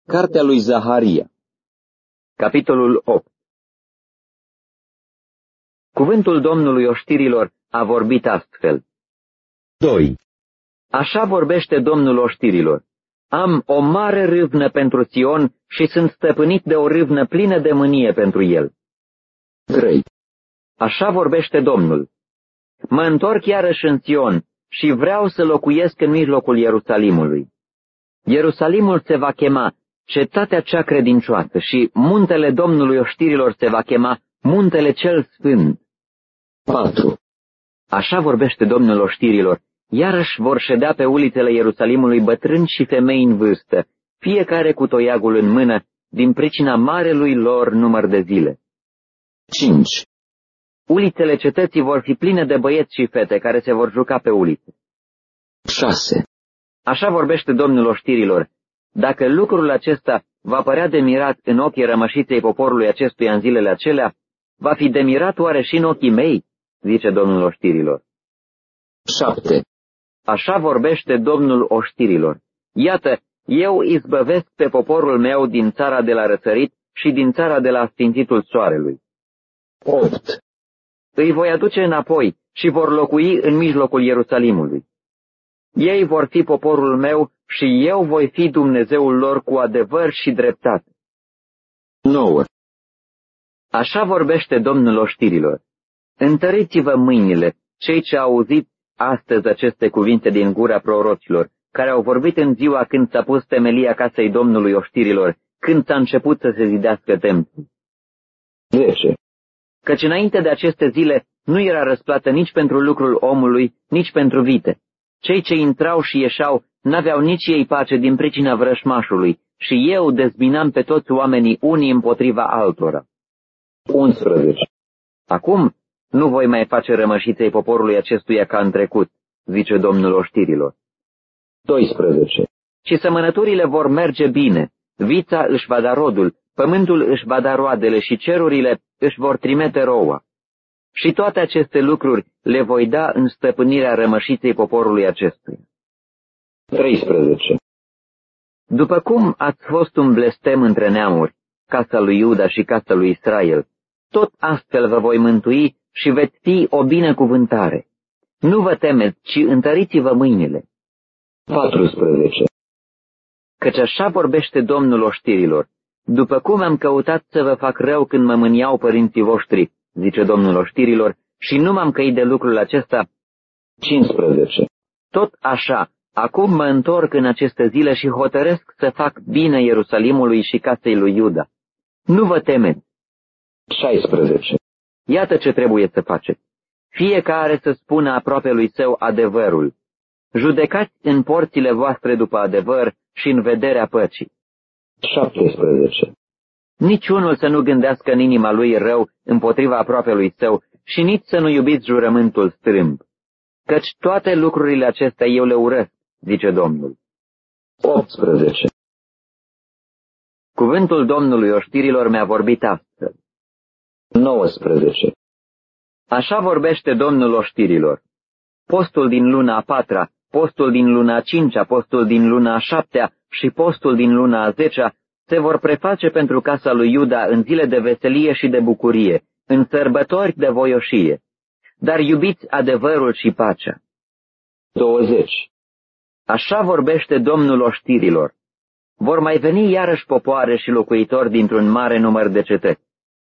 Cartea lui Zaharia. Capitolul 8. Cuvântul Domnului oștirilor a vorbit astfel. 2. Așa vorbește Domnul oștirilor. Am o mare râvnă pentru Sion și sunt stăpânit de o râvnă plină de mânie pentru el. 3. Așa vorbește Domnul. Mă întorc iarăși în Sion și vreau să locuiesc în mijlocul Ierusalimului. Ierusalimul se va chema Cetatea cea credincioasă și muntele Domnului oștirilor se va chema Muntele cel Sfânt. 4. Așa vorbește Domnul oștirilor. Iarăși vor ședea pe ulițele Ierusalimului bătrâni și femei în vârstă, fiecare cu toiagul în mână, din pricina marelui lor număr de zile. 5. Ulițele cetății vor fi pline de băieți și fete care se vor juca pe ulițe. 6. Așa vorbește Domnul oștirilor. Dacă lucrul acesta va părea de mirat în ochii rămășiței poporului acestuia în zilele acelea, va fi de mirat oare și în ochii mei, zice Domnul oștirilor. 7. Așa vorbește Domnul oștirilor. Iată, eu izbăvesc pe poporul meu din țara de la răsărit și din țara de la sfințitul soarelui. 8. Îi voi aduce înapoi și vor locui în mijlocul Ierusalimului. Ei vor fi poporul meu și eu voi fi Dumnezeul lor cu adevăr și dreptate. 9. Așa vorbește Domnul oștirilor. Întăriți-vă mâinile, cei ce au auzit astăzi aceste cuvinte din gura prorocilor, care au vorbit în ziua când s-a pus temelia casei Domnului oștirilor, când s-a început să se zidească templul. 10. Căci înainte de aceste zile nu era răsplată nici pentru lucrul omului, nici pentru vite. Cei ce intrau și ieșeau n-aveau nici ei pace din pricina vrășmașului și eu dezbinam pe toți oamenii unii împotriva altora. 11. Acum nu voi mai face rămășiței poporului acestuia ca în trecut, zice Domnul oștirilor. 12. Și sămănăturile vor merge bine, vița își va da rodul, pământul își va da roadele și cerurile își vor trimite roua. Și toate aceste lucruri le voi da în stăpânirea rămășiței poporului acestuia. 13. După cum ați fost un blestem între neamuri, casa lui Iuda și casa lui Israel, tot astfel vă voi mântui și veți fi o binecuvântare. Nu vă temeți, ci întăriți-vă mâinile. 14. Căci așa vorbește Domnul oștirilor. După cum am căutat să vă fac rău când mă mâniau părinții voștri, zice Domnul oștirilor, și nu m-am căit de lucrul acesta, 15. tot așa, acum mă întorc în aceste zile și hotărăsc să fac bine Ierusalimului și casei lui Iuda. Nu vă temeți. 16. Iată ce trebuie să faceți. Fiecare să spună aproapelui său adevărul. Judecați în porțile voastre după adevăr și în vederea păcii. 17. Niciunul să nu gândească în inima lui rău împotriva aproapelui său și nici să nu iubiți jurământul strâmb. Căci toate lucrurile acestea eu le urăsc, zice Domnul. 18. Cuvântul Domnului oștirilor mi-a vorbit astfel. 19. Așa vorbește Domnul oștirilor. Postul din luna a 4-a, postul din luna a 5-a, postul din luna a 7-a și postul din luna a 10-a se vor preface pentru casa lui Iuda în zile de veselie și de bucurie, în sărbători de voioșie. Dar iubiți adevărul și pacea. 20. Așa vorbește Domnul oștirilor. Vor mai veni iarăși popoare și locuitori dintr-un mare număr de cetăți.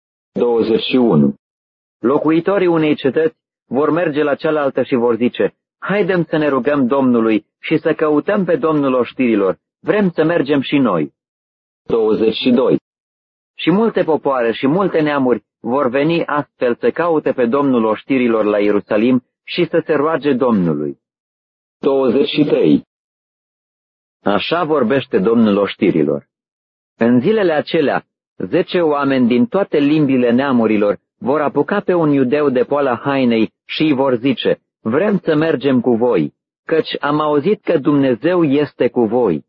21. Locuitorii unei cetăți vor merge la cealaltă și vor zice, haidem să ne rugăm Domnului și să căutăm pe Domnul oștirilor, vrem să mergem și noi. 22. Și multe popoare și multe neamuri vor veni astfel să caute pe Domnul oștirilor la Ierusalim și să se roage Domnului. 23. Așa vorbește Domnul oștirilor. În zilele acelea, 10 oameni din toate limbile neamurilor vor apuca pe un iudeu de poala hainei și îi vor zice, vrem să mergem cu voi, căci am auzit că Dumnezeu este cu voi.